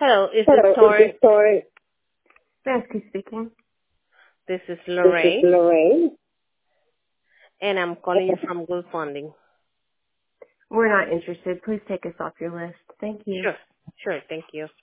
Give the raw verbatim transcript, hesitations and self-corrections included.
Hello, is this Hello, is Tori? this Tori? Yes, who's speaking? This is This is Lorraine, Lorraine. and I'm calling you from Good Funding. We're not interested. Please take us off your list. Thank you. Sure, sure, thank you.